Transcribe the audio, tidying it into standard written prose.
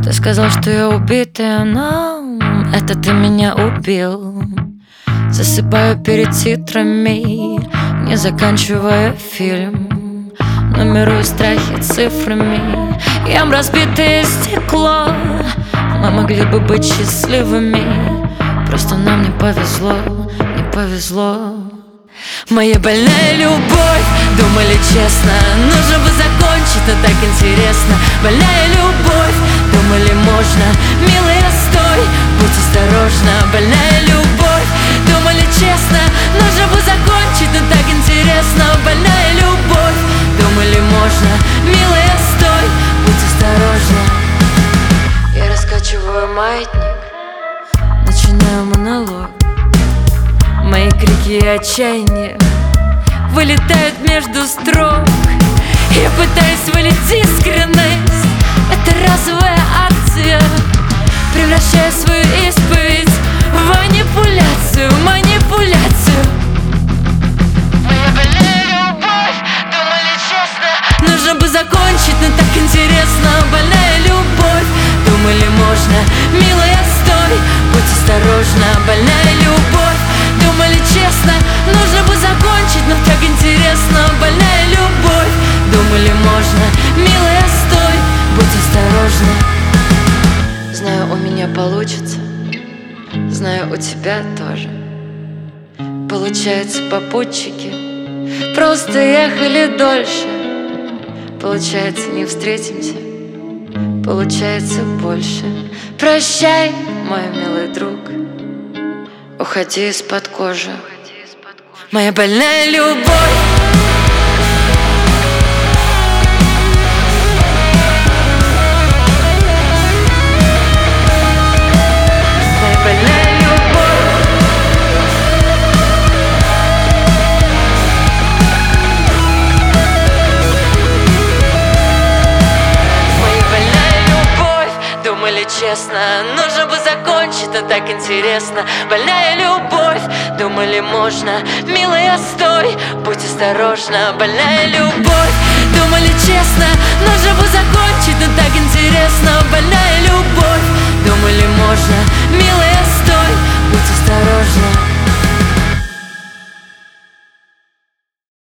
Ты сказал, что я убитая, но это ты меня убил. Засыпаю перед титрами, не заканчивая фильм. Нумерую страхи цифрами, ем разбитое стекло. Мы могли бы быть счастливыми, просто нам не повезло, не повезло. Моя больная любовь, думали честно, нужно бы закончить, но так интересно. Больная любовь, думали можно, милая, стой, будь осторожна. Больная любовь, думали честно, нужно бы закончить, но так интересно. Больная любовь, думали можно, милая, стой, будь осторожна. Я раскачиваю маятник, начинаю монолог. Мои крики и отчаяние вылетают между строк. Я пытаюсь вылить искренность, это разовая акция, превращая свою исповедь в манипуляцию, манипуляцию. Моя больная любовь, думали честно, нужно бы закончить, но так интересно. Больная любовь, думали можно, милая, стой, будь осторожна. Больная любовь, думали честно, нужно бы закончить, но так интересно. Больная любовь, думали можно, милая, стой, будь осторожна. Знаю, у меня получится, знаю, у тебя тоже. Получается, попутчики просто ехали дольше. Получается, не встретимся, получается, больше. Прощай, мой милый друг, уходи из-под кожи. Моя больная любовь. Моя больная любовь. Моя больная любовь, думали честно, нужно бы закончить, но так интересно. Больная любовь, думали можно, милая, стой, будь осторожна. Больная любовь, думали честно, нужно бы закончить, но